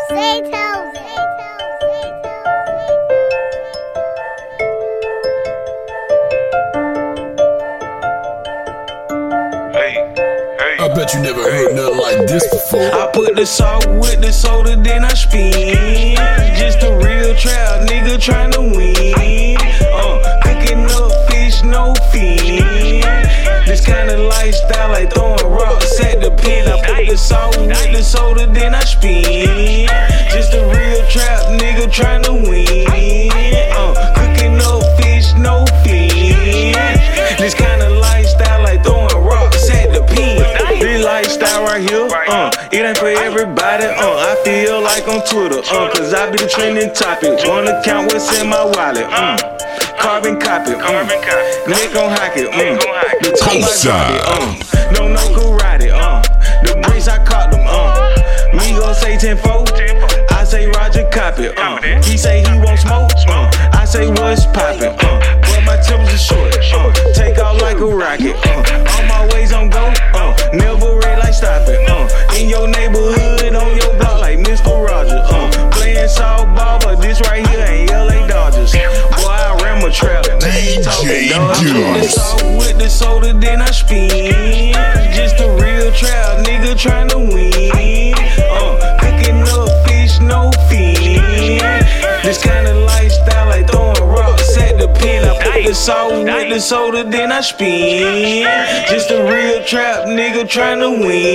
I bet you never heard nothing like this before. I put the salt with the soda, then I spin. Just a real trap nigga tryna win. Cooking up fish, no fin. This kinda lifestyle like throwing rocks at the pin. I put the salt with the soda, then I spin. Just a real trap nigga tryna win. Cooking up fish, no fin. This kinda lifestyle like throwing rocks at the pin. This lifestyle right here, it ain't for everybody, I feel like on Twitter, cause I be the trending topic. Wanna count what's in my wallet, carbon copy, Nick on hockey, the top I got it, no karate, the bricks I caught them, me gon' say 10-4, I say Roger copy, he say he won't smoke, I say what's poppin', but my temperature short, take off like a rocket, on my ways on go, never red like stopping, in your neighborhood, on your block like Mr. Rogers, playing softball, but this right here ain't LA Dodgers, boy I ran my trap, DJ Deuce. With the soda, then I spin, just a real trap nigga tryna win, cooking up fish, no fin, this kinda lifestyle like throwing rocks at the pin. I put the salt with the soda, then I spin, just a real trap nigga tryna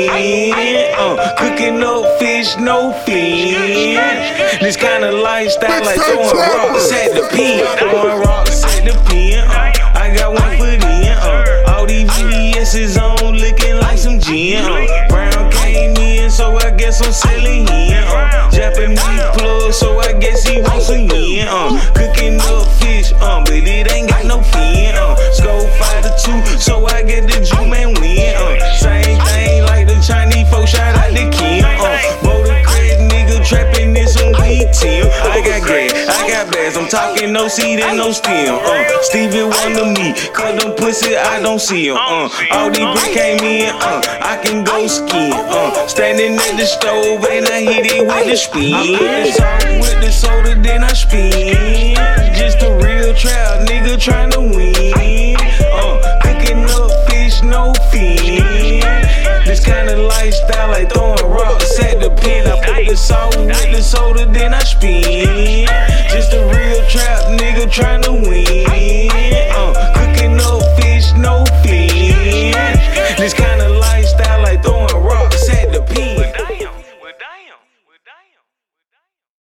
win, cooking up fish, no fin, this kinda lifestyle like throwing rocks at the pin, throwing rocks at the pin, I got one foot in, all these VVS's on looking like some gin, Brown came in, so I guess I'm selling him, Japanese plug, so I guess he wants some yen, cooking up fish, but it ain't got no fin, Scope 5 to 2, so I get the Jew man win, same thing like the Chinese folks, shout out the Kim, motor crack nigga trapping in some weed team, I got gas, I got bags, I'm talking no seed and no stem, Stevie Wonder me, cause them pussy I don't see them, all these bricks came in, I can go skiing, standing at the stove and I hit it with the spin, I put the salt with the soda, then I spin, just a real trap nigga tryna win, cooking up fish, no fin, this kinda lifestyle like throwing rocks at the pin. I put the salt with the soda, then I spin,